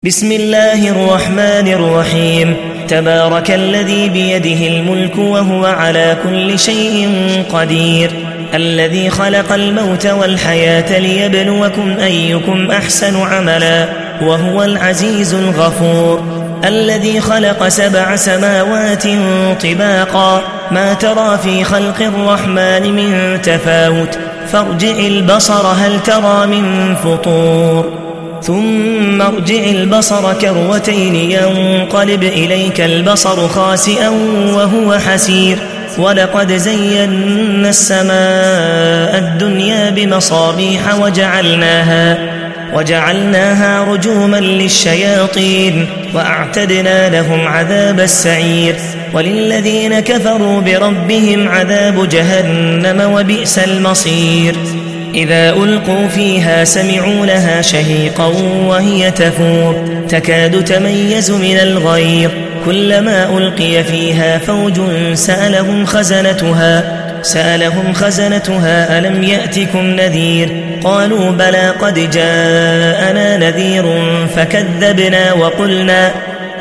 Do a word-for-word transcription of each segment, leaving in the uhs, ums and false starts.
بسم الله الرحمن الرحيم. تبارك الذي بيده الملك وهو على كل شيء قدير، الذي خلق الموت والحياة ليبلوكم أيكم أحسن عملا وهو العزيز الغفور، الذي خلق سبع سماوات طباقا ما ترى في خلق الرحمن من تفاوت فارجع البصر هل ترى من فطور، ثم ارجع البصر كروتين ينقلب إليك البصر خاسئا وهو حسير، ولقد زينا السماء الدنيا بمصابيح وجعلناها وجعلناها رجوما للشياطين وأعتدنا لهم عذاب السعير، وللذين كفروا بربهم عذاب جهنم وبئس المصير. إذا ألقوا فيها سمعوا لها شهيقا وهي تفور تكاد تميز من الغيظ، كلما ألقي فيها فوج سألهم خزنتها سألهم خزنتها ألم يأتكم نذير، قالوا بلى قد جاءنا نذير فكذبنا وقلنا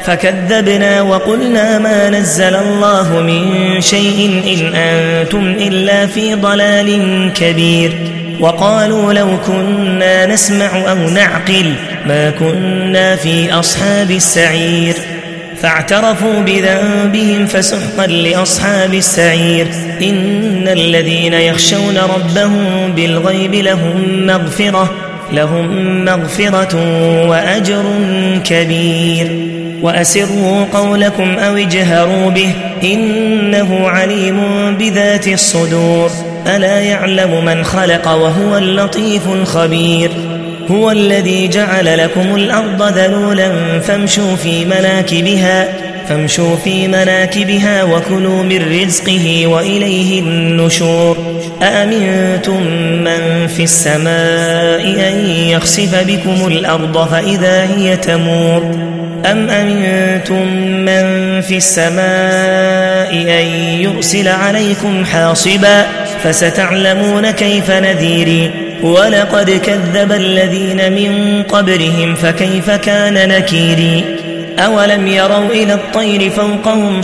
فكذبنا وقلنا ما نزل الله من شيء إن أنتم إلا في ضلال كبير، وقالوا لو كنا نسمع أو نعقل ما كنا في أصحاب السعير، فاعترفوا بذنبهم فسحقا لأصحاب السعير. إن الذين يخشون ربهم بالغيب لهم مغفرة لهم مغفرة وأجر كبير، وأسروا قولكم أو اجهروا به إنه عليم بذات الصدور، ألا يعلم من خلق وهو اللطيف الخبير. هو الذي جعل لكم الأرض ذلولا فامشوا في مناكبها فامشوا في مناكبها وكلوا من رزقه وإليه النشور. أأمنتم من في السماء أن يخسف بكم الأرض فإذا هي تمور، أم أمنتم من في السماء أن يرسل عليكم حاصبا فستعلمون كيف نذيري، ولقد كذب الذين من قبلهم فكيف كان نكيري. أولم يروا إلى الطير فوقهم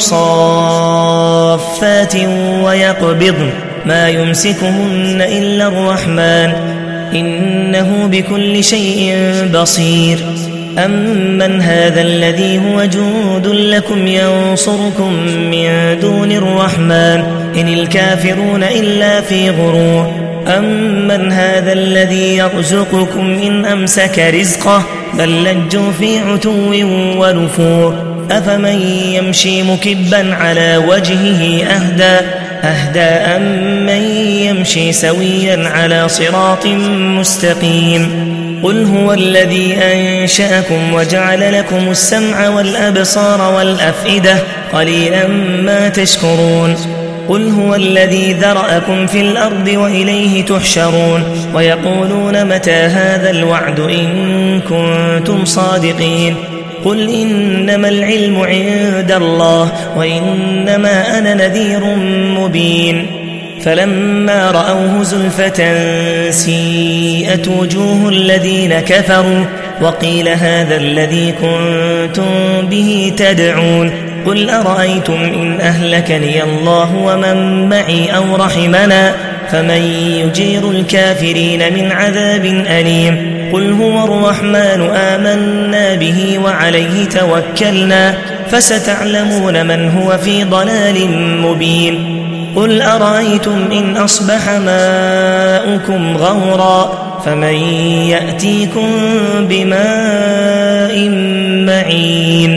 صافات ويقبضن ما يمسكهن إلا الرحمن إنه بكل شيء بصير. أمن هذا الذي هو جند لكم ينصركم من دون الرحمن إن الكافرون إلا في غرور، أمن هذا الذي يرزقكم إن أمسك رزقه بل لجوا في عتو ونفور، أفمن يمشي مكبا على وجهه أهدى أهدى أمن يمشي سويا على صراط مستقيم. قل هو الذي أنشأكم وجعل لكم السمع والأبصار والأفئدة قليلا ما تشكرون. قل هو الذي ذرأكم في الأرض وإليه تحشرون، ويقولون متى هذا الوعد إن كنتم صادقين. قل إنما العلم عند الله وإنما أنا نذير مبين. فلما رأوه زلفة سيئت وجوه الذين كفروا وقيل هذا الذي كنتم به تدعون. قل أرأيتم إن أهلكني الله ومن معي أو رحمنا فمن يجير الكافرين من عذاب أليم. قل هو الرحمن آمنا به وعليه توكلنا فستعلمون من هو في ضلال مبين. قل أرأيتم إن أصبح ماؤكم غورا فمن يأتيكم بماء معين.